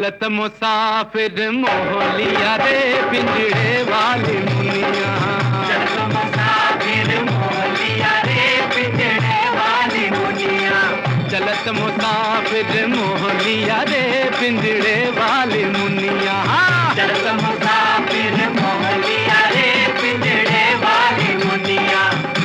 चलत मुसाफिर मोह लिया रे पिंजड़े वाली मुनिया। चलत मुसाफिर मोह लिया रे पिंजड़े वाली मुनिया। चलत मुसाफिर मोह लिया रे पिंजड़े वाली मुनिया। चलत मुसाफिर मोह लिया रे पिंजड़े वाली मुनिया।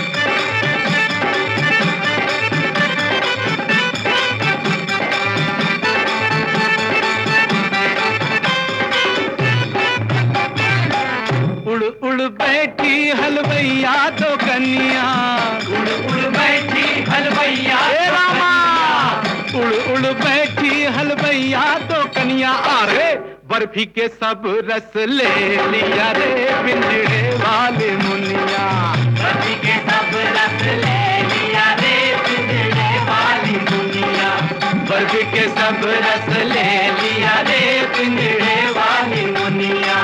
उड़ उड़ बैठी हलवैया तो कन्या। उड़ उड़ बैठी हलवैया रामा। उड़ उड़ बैठी हलवैया तो कन्या। अरे बर्फी के सब रस ले लिया रे पिंजड़े वाली मुनिया। बर्फी के सब रस ले लिया रे पिंजड़े वाली मुनिया। बर्फी के सब रस ले लिया रे पिंजड़े वाली मुनिया।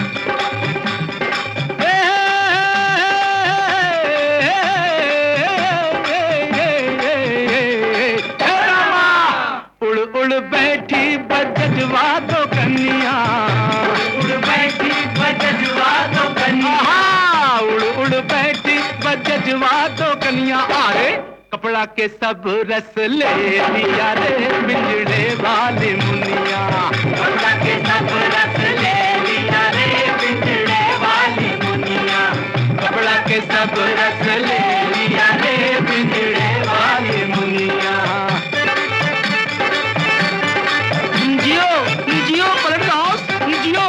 उड़ बैठी बजवा तो कन्या। उड़ बैठी बजवा तो कन्या। उड़ उड़ बैठी बजवा तो कन्या। अरे कपड़ा के सब रस ले लिया रे पिंजड़े वाली मुनिया। कपड़ा के सब रस ले लिया रे पिंजड़े वाली मुनिया। कपड़ा के सब रस ले लिया रे पिंजड़े वाली मुनिया। जियो पलट हाउस जियो।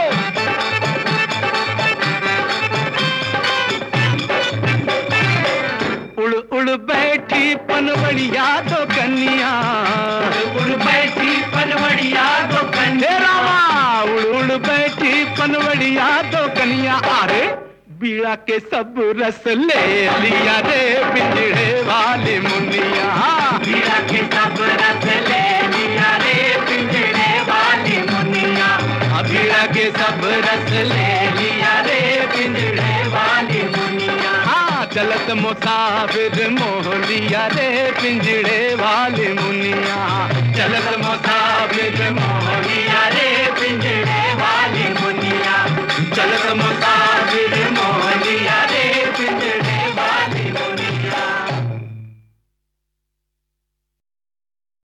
उड़ उड़ बैठी पनवड़िया तो कन्या। उड़ बैठी पनवड़िया तो कन्या। रामा। उड़ उड़ बैठी पनवड़िया तो कन्या। अरे बीड़ा के सब रस ले लिया रे पिंजड़े वाली मुनिया। बीड़ा के सब रस ले लिया रे पिंजड़े वाली मुनिया। बीड़ा के सब रस ले लिया रे पिंजड़े वाली मुनिया। चलत मुसाफिर मोह लिया रे पिंजड़े वाली मुनिया। चलत मुसाफिर मोह लिया